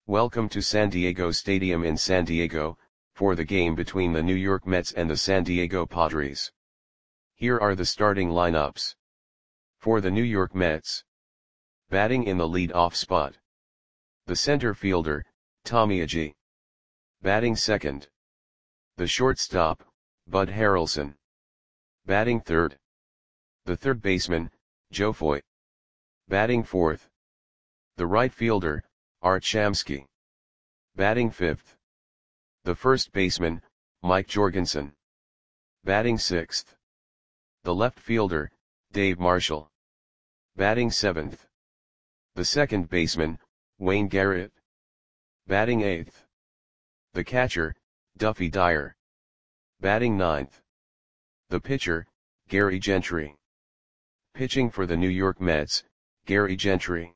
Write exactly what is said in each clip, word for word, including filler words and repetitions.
Welcome to San Diego Stadium in San Diego, for the game between the New York Mets and the San Diego Padres. Here are the starting lineups. For the New York Mets. Batting in the lead-off spot. The center fielder, Tommy Agee. Batting second. The shortstop, Bud Harrelson. Batting third. The third baseman, Joe Foy. Batting fourth. The right fielder, Art Shamsky. Batting fifth. The first baseman, Mike Jorgensen. Batting sixth. The left fielder, Dave Marshall. Batting seventh. The second baseman, Wayne Garrett. Batting eighth. The catcher, Duffy Dyer. Batting ninth. The pitcher, Gary Gentry. Pitching for the New York Mets, Gary Gentry.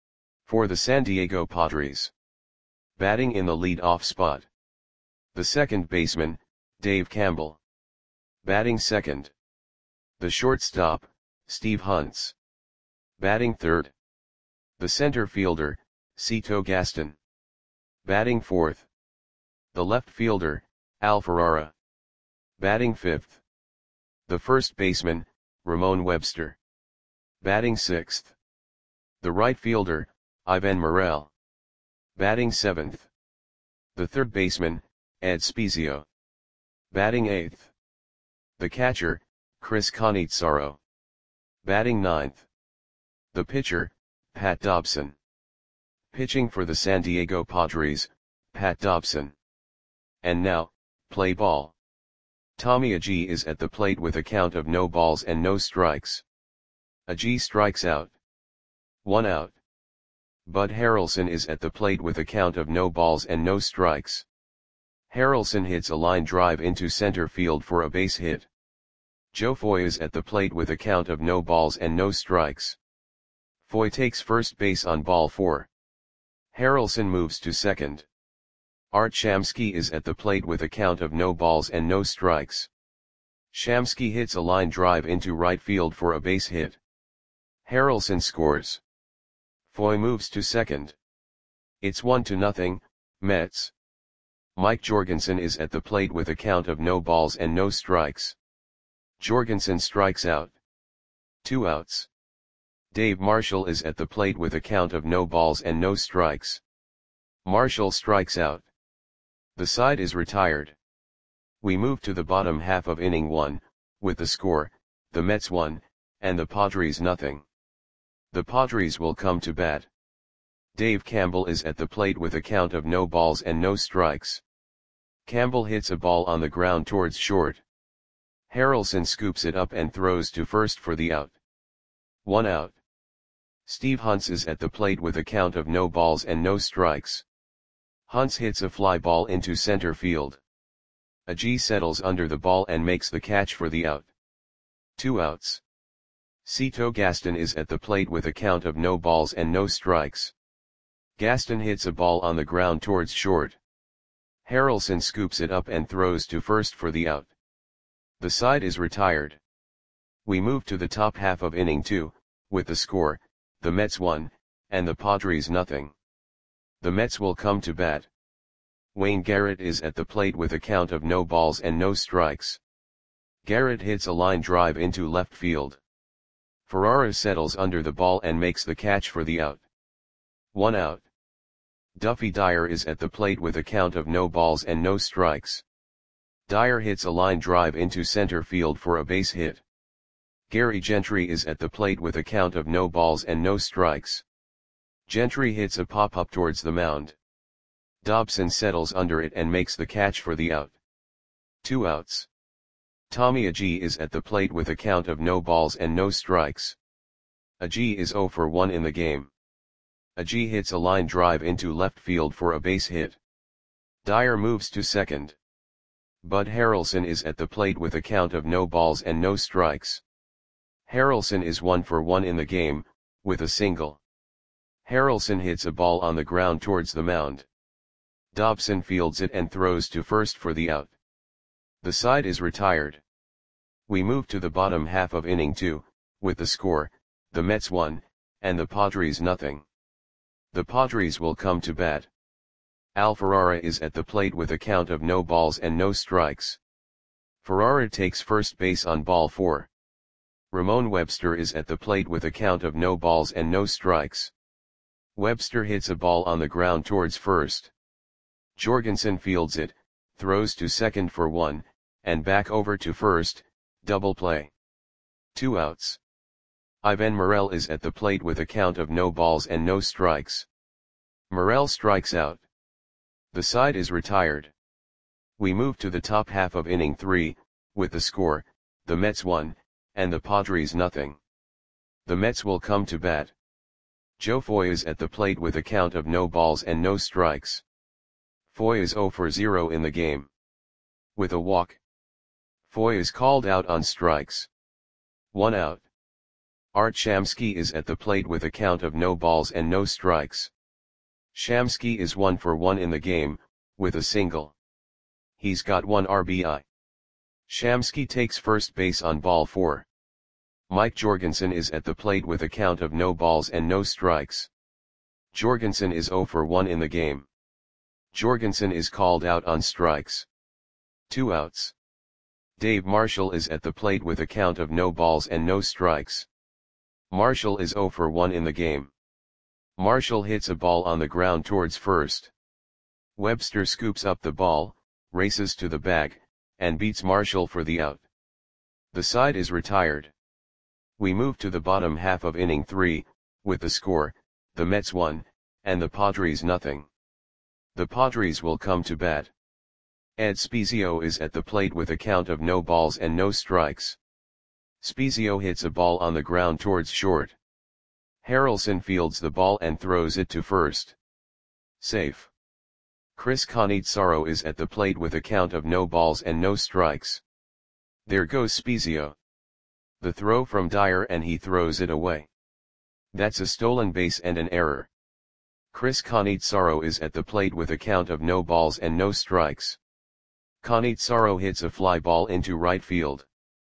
For the San Diego Padres. Batting in the lead-off spot. The second baseman, Dave Campbell. Batting second. The shortstop, Steve Hunts. Batting third. The center fielder, Cito Gaston. Batting fourth. The left fielder, Al Ferrara. Batting fifth. The first baseman, Ramon Webster. Batting sixth. The right fielder, Ivan Morel. Batting seventh. The third baseman, Ed Spezio. Batting eighth. The catcher, Chris Cannizzaro. Batting ninth. The pitcher, Pat Dobson. Pitching for the San Diego Padres, Pat Dobson. And now, play ball. Tommy Agee is at the plate with a count of no balls and no strikes. Agee strikes out. One out. Bud Harrelson is at the plate with a count of no balls and no strikes. Harrelson hits a line drive into center field for a base hit. Joe Foy is at the plate with a count of no balls and no strikes. Foy takes first base on ball four. Harrelson moves to second. Art Shamsky is at the plate with a count of no balls and no strikes. Shamsky hits a line drive into right field for a base hit. Harrelson scores. Foy moves to second. It's one to nothing, Mets. Mike Jorgensen is at the plate with a count of no balls and no strikes. Jorgensen strikes out. Two outs. Dave Marshall is at the plate with a count of no balls and no strikes. Marshall strikes out. The side is retired. We move to the bottom half of inning one, with the score, the Mets one, and the Padres nothing. The Padres will come to bat. Dave Campbell is at the plate with a count of no balls and no strikes. Campbell hits a ball on the ground towards short. Harrelson scoops it up and throws to first for the out. One out. Steve Hunts is at the plate with a count of no balls and no strikes. Hunts hits a fly ball into center field. Agee settles under the ball and makes the catch for the out. Two outs. Cito Gaston is at the plate with a count of no balls and no strikes. Gaston hits a ball on the ground towards short. Harrelson scoops it up and throws to first for the out. The side is retired. We move to the top half of inning two, with the score, the Mets one, and the Padres nothing. The Mets will come to bat. Wayne Garrett is at the plate with a count of no balls and no strikes. Garrett hits a line drive into left field. Ferrara settles under the ball and makes the catch for the out. One out. Duffy Dyer is at the plate with a count of no balls and no strikes. Dyer hits a line drive into center field for a base hit. Gary Gentry is at the plate with a count of no balls and no strikes. Gentry hits a pop-up towards the mound. Dobson settles under it and makes the catch for the out. Two outs. Tommy Agee is at the plate with a count of no balls and no strikes. Agee is zero for one in the game. Agee hits a line drive into left field for a base hit. Dyer moves to second. Bud Harrelson is at the plate with a count of no balls and no strikes. Harrelson is one for one in the game, with a single. Harrelson hits a ball on the ground towards the mound. Dobson fields it and throws to first for the out. The side is retired. We move to the bottom half of inning two, with the score, the Mets one, and the Padres nothing. The Padres will come to bat. Al Ferrara is at the plate with a count of no balls and no strikes. Ferrara takes first base on ball four. Ramon Webster is at the plate with a count of no balls and no strikes. Webster hits a ball on the ground towards first. Jorgensen fields it, throws to second for one, and back over to first, double play. Two outs. Ivan Morel is at the plate with a count of no balls and no strikes. Morel strikes out. The side is retired. We move to the top half of inning three, with the score, the Mets one, and the Padres nothing. The Mets will come to bat. Joe Foy is at the plate with a count of no balls and no strikes. Foy is zero for zero in the game. With a walk. Foy is called out on strikes. One out. Art Shamsky is at the plate with a count of no balls and no strikes. Shamsky is one for one in the game, with a single. He's got one R B I. Shamsky takes first base on ball four. Mike Jorgensen is at the plate with a count of no balls and no strikes. Jorgensen is zero for one in the game. Jorgensen is called out on strikes. Two outs. Dave Marshall is at the plate with a count of no balls and no strikes. Marshall is zero for one in the game. Marshall hits a ball on the ground towards first. Webster scoops up the ball, races to the bag, and beats Marshall for the out. The side is retired. We move to the bottom half of inning three, with the score, the Mets one, and the Padres nothing. The Padres will come to bat. Ed Spezio is at the plate with a count of no balls and no strikes. Spezio hits a ball on the ground towards short. Harrelson fields the ball and throws it to first. Safe. Chris Cannizzaro is at the plate with a count of no balls and no strikes. There goes Spezio. The throw from Dyer and he throws it away. That's a stolen base and an error. Chris Cannizzaro is at the plate with a count of no balls and no strikes. Cannizzaro hits a fly ball into right field.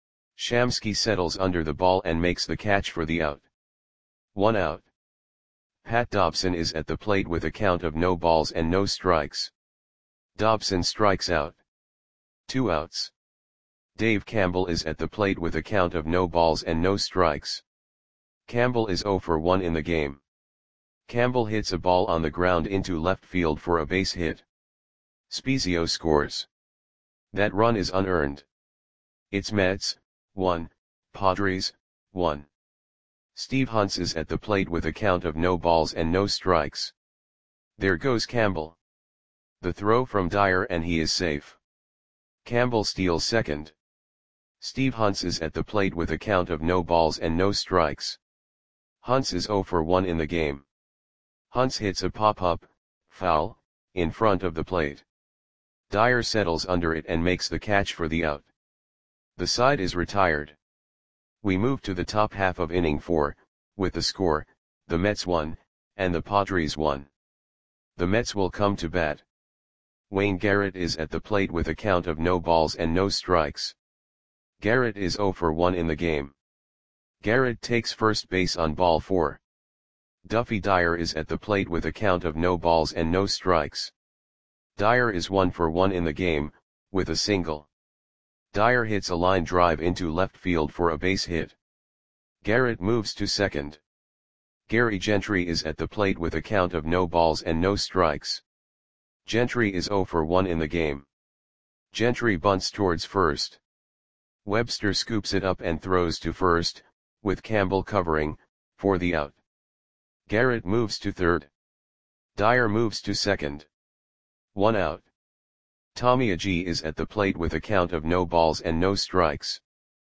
Shamsky settles under the ball and makes the catch for the out. One out. Pat Dobson is at the plate with a count of no balls and no strikes. Dobson strikes out. Two outs. Dave Campbell is at the plate with a count of no balls and no strikes. Campbell is zero for one in the game. Campbell hits a ball on the ground into left field for a base hit. Spezio scores. That run is unearned. It's Mets, one, Padres, one. Steve Hunts is at the plate with a count of no balls and no strikes. There goes Campbell. The throw from Dyer and he is safe. Campbell steals second. Steve Hunts is at the plate with a count of no balls and no strikes. Hunts is zero for one in the game. Hunts hits a pop-up, foul, in front of the plate. Dyer settles under it and makes the catch for the out. The side is retired. We move to the top half of inning four, with the score, the Mets one, and the Padres one. The Mets will come to bat. Wayne Garrett is at the plate with a count of no balls and no strikes. Garrett is zero for one in the game. Garrett takes first base on ball four. Duffy Dyer is at the plate with a count of no balls and no strikes. Dyer is one for one in the game, with a single. Dyer hits a line drive into left field for a base hit. Garrett moves to second. Gary Gentry is at the plate with a count of no balls and no strikes. Gentry is zero for one in the game. Gentry bunts towards first. Webster scoops it up and throws to first, with Campbell covering, for the out. Garrett moves to third. Dyer moves to second. One out. Tommy Agee is at the plate with a count of no balls and no strikes.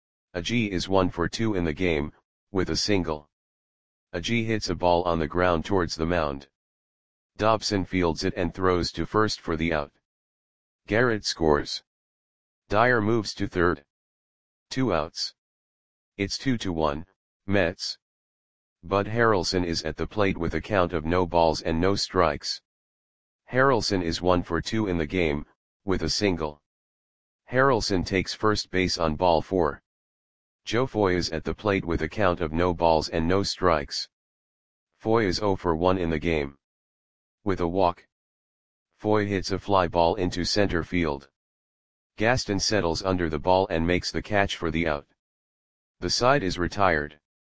Agee is one for two in the game, with a single. Agee hits a ball on the ground towards the mound. Dobson fields it and throws to first for the out. Garrett scores. Dyer moves to third. Two outs. It's two to one, Mets. Bud Harrelson is at the plate with a count of no balls and no strikes. Harrelson is one for two in the game, with a single. Harrelson takes first base on ball four. Joe Foy is at the plate with a count of no balls and no strikes. Foy is zero for one in the game. With a walk. Foy hits a fly ball into center field. Gaston settles under the ball and makes the catch for the out. The side is retired.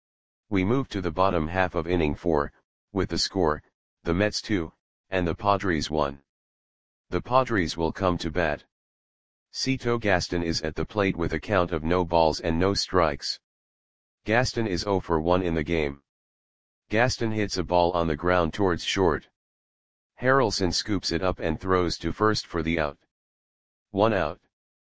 We move to the bottom half of inning four, with the score, the Mets two, and the Padres one. The Padres will come to bat. Cito Gaston is at the plate with a count of no balls and no strikes. Gaston is zero for one in the game. Gaston hits a ball on the ground towards short. Harrelson scoops it up and throws to first for the out. One out.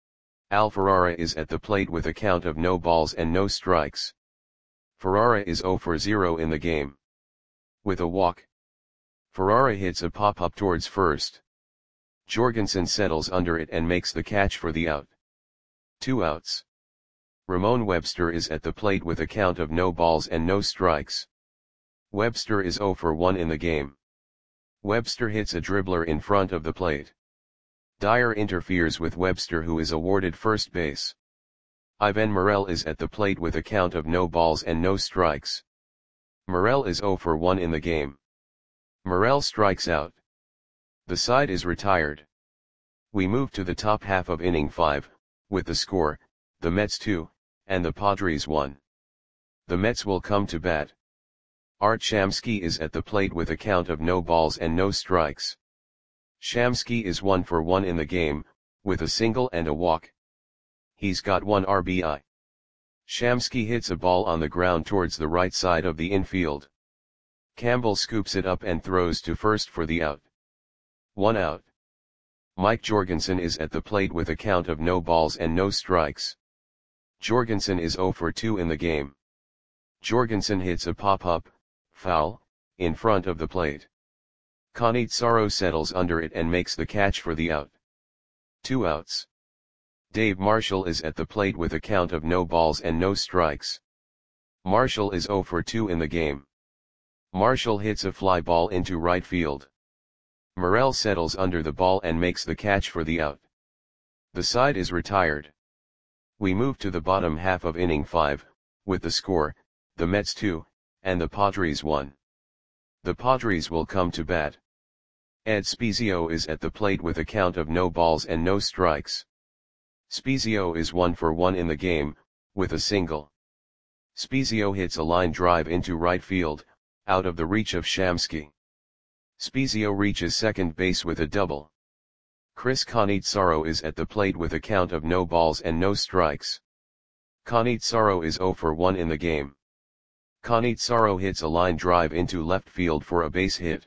Al Ferrara is at the plate with a count of no balls and no strikes. Ferrara is zero for zero in the game. With a walk, Ferrara hits a pop-up towards first. Jorgensen settles under it and makes the catch for the out. Two outs. Ramon Webster is at the plate with a count of no balls and no strikes. Webster is zero for one in the game. Webster hits a dribbler in front of the plate. Dyer interferes with Webster, who is awarded first base. Ivan Morel is at the plate with a count of no balls and no strikes. Morel is zero for one in the game. Morel strikes out. The side is retired. We move to the top half of inning five, with the score, the Mets two, and the Padres one. The Mets will come to bat. Art Shamsky is at the plate with a count of no balls and no strikes. Shamsky is one for one in the game, with a single and a walk. He's got one R B I. Shamsky hits a ball on the ground towards the right side of the infield. Campbell scoops it up and throws to first for the out. One out. Mike Jorgensen is at the plate with a count of no balls and no strikes. Jorgensen is zero for two in the game. Jorgensen hits a pop-up, foul, in front of the plate. Cannizzaro settles under it and makes the catch for the out. Two outs. Dave Marshall is at the plate with a count of no balls and no strikes. Marshall is zero for two in the game. Marshall hits a fly ball into right field. Morel settles under the ball and makes the catch for the out. The side is retired. We move to the bottom half of inning five, with the score, the Mets two, and the Padres one. The Padres will come to bat. Ed Spezio is at the plate with a count of no balls and no strikes. Spezio is one for one in the game, with a single. Spezio hits a line drive into right field, out of the reach of Shamsky. Spezio reaches second base with a double. Chris Cannizzaro is at the plate with a count of no balls and no strikes. Cannizzaro is zero for one in the game. Cannizzaro hits a line drive into left field for a base hit.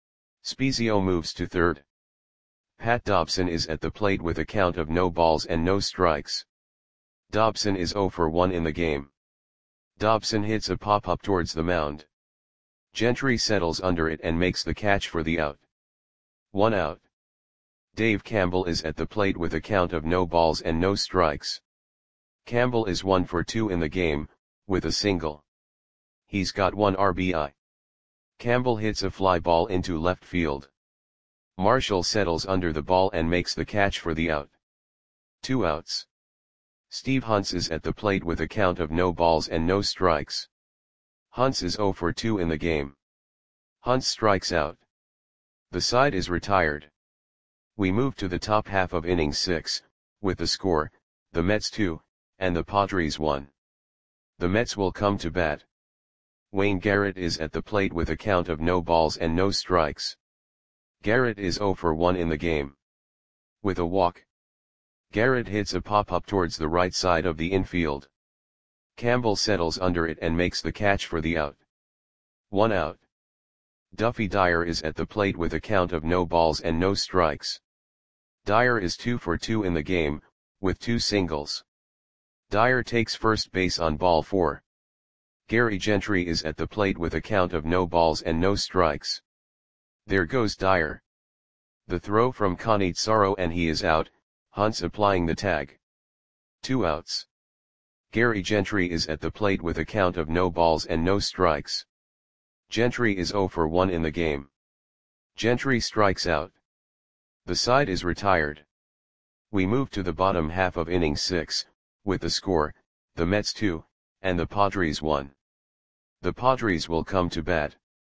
Spezio moves to third. Pat Dobson is at the plate with a count of no balls and no strikes. Dobson is zero for one in the game. Dobson hits a pop-up towards the mound. Gentry settles under it and makes the catch for the out. One out. Dave Campbell is at the plate with a count of no balls and no strikes. Campbell is one for two in the game, with a single. He's got one R B I. Campbell hits a fly ball into left field. Marshall settles under the ball and makes the catch for the out. Two outs. Steve Hunts is at the plate with a count of no balls and no strikes. Hunts is zero for two in the game. Hunts strikes out. The side is retired. We move to the top half of inning six, with the score, the Mets two, and the Padres one. The Mets will come to bat. Wayne Garrett is at the plate with a count of no balls and no strikes. Garrett is zero for one in the game. With a walk, Garrett hits a pop-up towards the right side of the infield. Campbell settles under it and makes the catch for the out. One out. Duffy Dyer is at the plate with a count of no balls and no strikes. Dyer is two for two in the game, with two singles. Dyer takes first base on ball four. Gary Gentry is at the plate with a count of no balls and no strikes. There goes Dyer. The throw from Cannizzaro and he is out, Hunts applying the tag. Two outs. Gary Gentry is at the plate with a count of no balls and no strikes. Gentry is zero for one in the game. Gentry strikes out. The side is retired. We move to the bottom half of inning six, with the score, the Mets two, and the Padres one. The Padres will come to bat.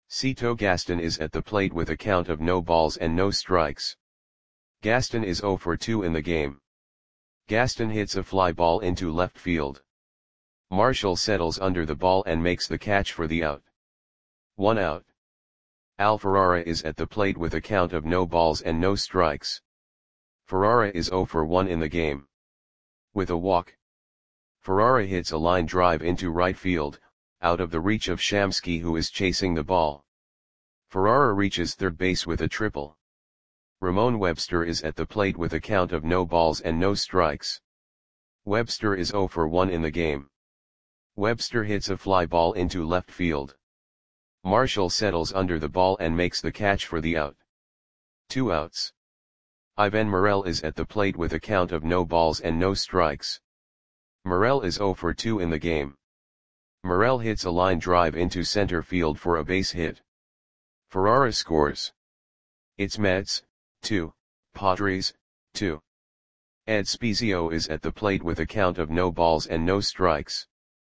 Cito Gaston is at the plate with a count of no balls and no strikes. Gaston is zero for two in the game. Gaston hits a fly ball into left field. Marshall settles under the ball and makes the catch for the out. One out. Al Ferrara is at the plate with a count of no balls and no strikes. Ferrara is zero for one in the game. With a walk, Ferrara hits a line drive into right field, out of the reach of Shamsky, who is chasing the ball. Ferrara reaches third base with a triple. Ramon Webster is at the plate with a count of no balls and no strikes. Webster is zero for one in the game. Webster hits a fly ball into left field. Marshall settles under the ball and makes the catch for the out. Two outs. Ivan Morel is at the plate with a count of no balls and no strikes. Morel is zero for two in the game. Morel hits a line drive into center field for a base hit. Ferrara scores. It's Mets, two, Padres, two. Ed Spezio is at the plate with a count of no balls and no strikes.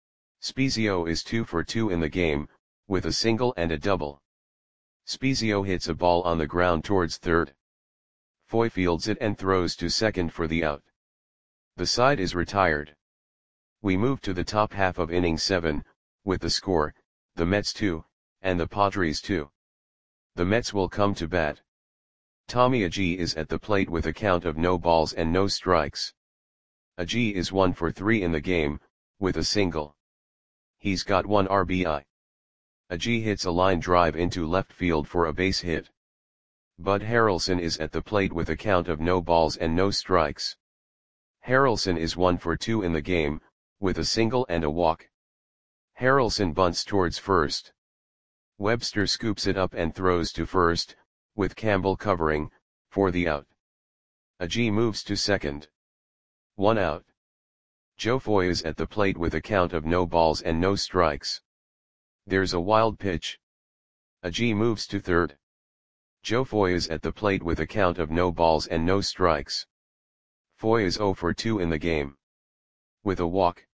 Spezio is two for two in the game, with a single and a double. Spezio hits a ball on the ground towards third. Foy fields it and throws to second for the out. The side is retired. We move to the top half of inning seven, with the score, the Mets two, and the Padres two. The Mets will come to bat. Tommy Agee is at the plate with a count of no balls and no strikes. Agee is one for three in the game, with a single. He's got one R B I. Agee hits a line drive into left field for a base hit. Bud Harrelson is at the plate with a count of no balls and no strikes. Harrelson is one for two in the game, with a single and a walk. Harrelson bunts towards first. Webster scoops it up and throws to first, with Campbell covering, for the out. Agee moves to second. One out. Joe Foy is at the plate with a count of no balls and no strikes. There's a wild pitch. Agee moves to third. Joe Foy is at the plate with a count of no balls and no strikes. Foy is zero for two in the game. With a walk,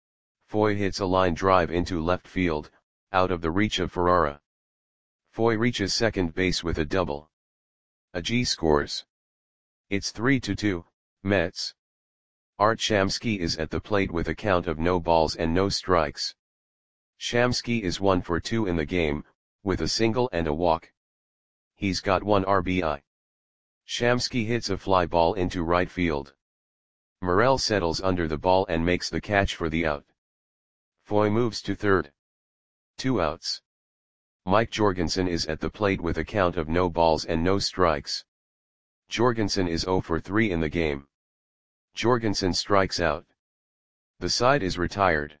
Foy hits a line drive into left field, out of the reach of Ferrara. Foy reaches second base with a double. Agee scores. It's three to two, Mets. Art Shamsky is at the plate with a count of no balls and no strikes. Shamsky is one for two in the game, with a single and a walk. He's got one R B I. Shamsky hits a fly ball into right field. Morel settles under the ball and makes the catch for the out. Foy moves to third. Two outs. Mike Jorgensen is at the plate with a count of no balls and no strikes. Jorgensen is zero for three in the game. Jorgensen strikes out. The side is retired.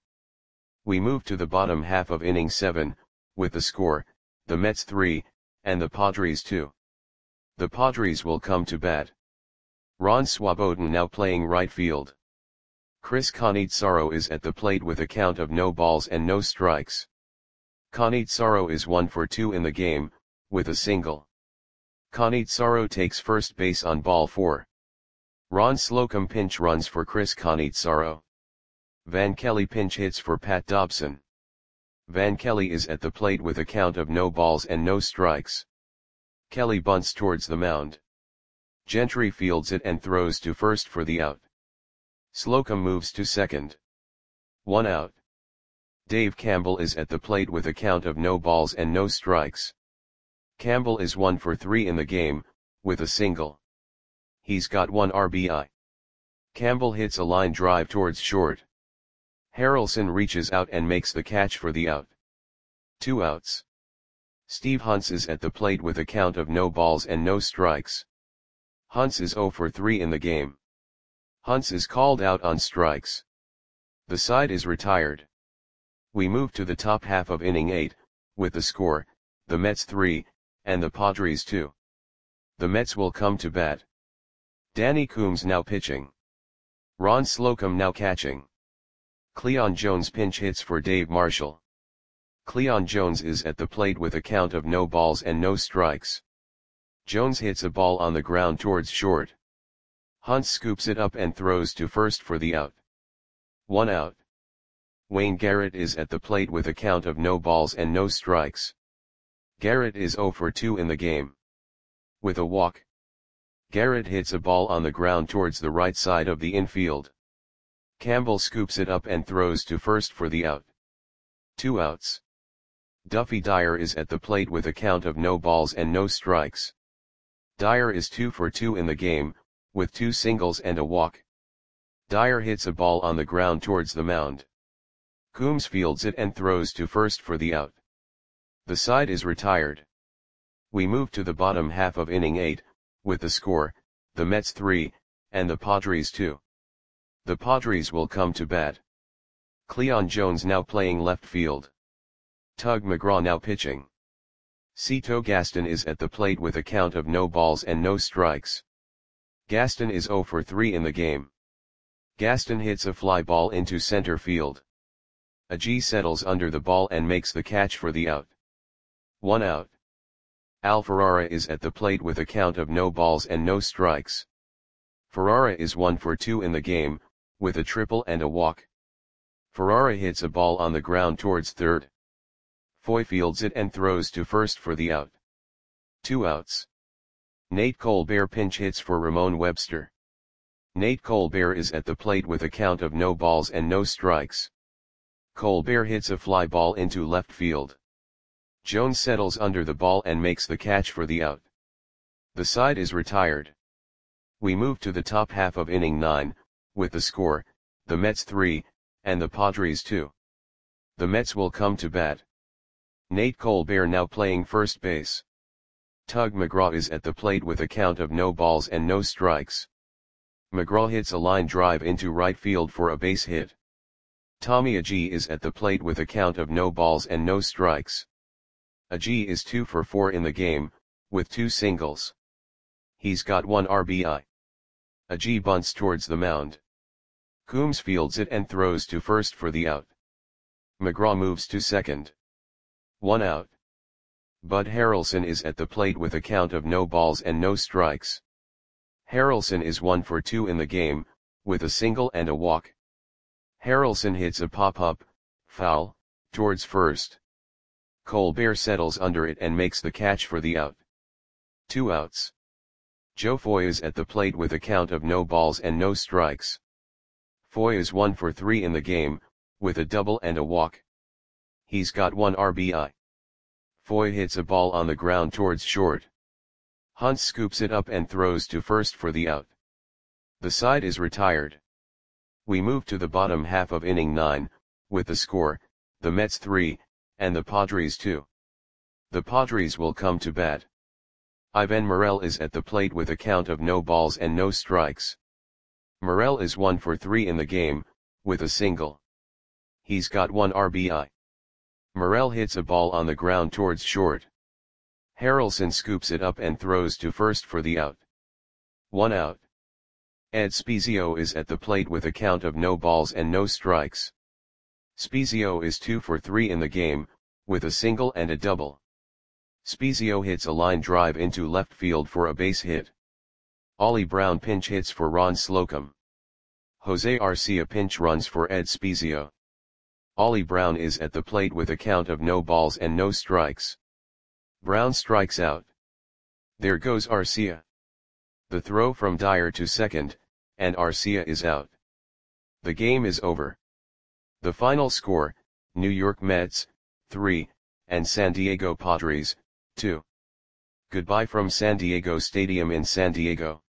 We move to the bottom half of inning seven, with the score, the Mets three, and the Padres two. The Padres will come to bat. Ron Swoboden now playing right field. Chris Cannizzaro is at the plate with a count of no balls and no strikes. Cannizzaro is one for two in the game, with a single. Cannizzaro takes first base on ball four. Ron Slocum pinch runs for Chris Cannizzaro. Van Kelly pinch hits for Pat Dobson. Van Kelly is at the plate with a count of no balls and no strikes. Kelly bunts towards the mound. Gentry fields it and throws to first for the out. Slocum moves to second. One out. Dave Campbell is at the plate with a count of no balls and no strikes. Campbell is one for three in the game, with a single. He's got one R B I. Campbell hits a line drive towards short. Harrelson reaches out and makes the catch for the out. Two outs. Steve Hunts is at the plate with a count of no balls and no strikes. Hunts is zero for three in the game. Hunts is called out on strikes. The side is retired. We move to the top half of inning eight, with the score, the Mets three, and the Padres two. The Mets will come to bat. Danny Coombs now pitching. Ron Slocum now catching. Cleon Jones pinch hits for Dave Marshall. Cleon Jones is at the plate with a count of no balls and no strikes. Jones hits a ball on the ground towards short. Hunt scoops it up and throws to first for the out. One out. Wayne Garrett is at the plate with a count of no balls and no strikes. Garrett is zero for two in the game. With a walk, Garrett hits a ball on the ground towards the right side of the infield. Campbell scoops it up and throws to first for the out. Two outs. Duffy Dyer is at the plate with a count of no balls and no strikes. Dyer is two for two in the game, with two singles and a walk. Dyer hits a ball on the ground towards the mound. Coombs fields it and throws to first for the out. The side is retired. We move to the bottom half of inning eight, with the score, the Mets three, and the Padres two. The Padres will come to bat. Cleon Jones now playing left field. Tug McGraw now pitching. Cito Gaston is at the plate with a count of no balls and no strikes. Gaston is zero for three in the game. Gaston hits a fly ball into center field. Agee settles under the ball and makes the catch for the out. One out. Al Ferrara is at the plate with a count of no balls and no strikes. Ferrara is one for two in the game, with a triple and a walk. Ferrara hits a ball on the ground towards third. Foy fields it and throws to first for the out. Two outs. Nate Colbert pinch hits for Ramon Webster. Nate Colbert is at the plate with a count of no balls and no strikes. Colbert hits a fly ball into left field. Jones settles under the ball and makes the catch for the out. The side is retired. We move to the top half of inning nine, with the score, the Mets three, and the Padres two. The Mets will come to bat. Nate Colbert now playing first base. Tug McGraw is at the plate with a count of no balls and no strikes. McGraw hits a line drive into right field for a base hit. Tommy Agee is at the plate with a count of no balls and no strikes. Agee is two for four in the game, with two singles. He's got one R B I. Agee bunts towards the mound. Coombs fields it and throws to first for the out. McGraw moves to second. One out. Bud Harrelson is at the plate with a count of no balls and no strikes. Harrelson is one for two in the game, with a single and a walk. Harrelson hits a pop-up, foul, towards first. Colbert settles under it and makes the catch for the out. Two outs. Joe Foy is at the plate with a count of no balls and no strikes. Foy is one for three in the game, with a double and a walk. He's got one R B I. Foy hits a ball on the ground towards short. Hunt scoops it up and throws to first for the out. The side is retired. We move to the bottom half of inning nine, with the score, the Mets three, and the Padres two. The Padres will come to bat. Ivan Morel is at the plate with a count of no balls and no strikes. Morel is one for three in the game, with a single. He's got one R B I. Morel hits a ball on the ground towards short. Harrelson scoops it up and throws to first for the out. One out. Ed Spezio is at the plate with a count of no balls and no strikes. Spezio is two for three in the game, with a single and a double. Spezio hits a line drive into left field for a base hit. Ollie Brown pinch hits for Ron Slocum. Jose Arcia pinch runs for Ed Spezio. Ollie Brown is at the plate with a count of no balls and no strikes. Brown strikes out. There goes Arcia. The throw from Dyer to second, and Arcia is out. The game is over. The final score, New York Mets, three, and San Diego Padres, two. Goodbye from San Diego Stadium in San Diego.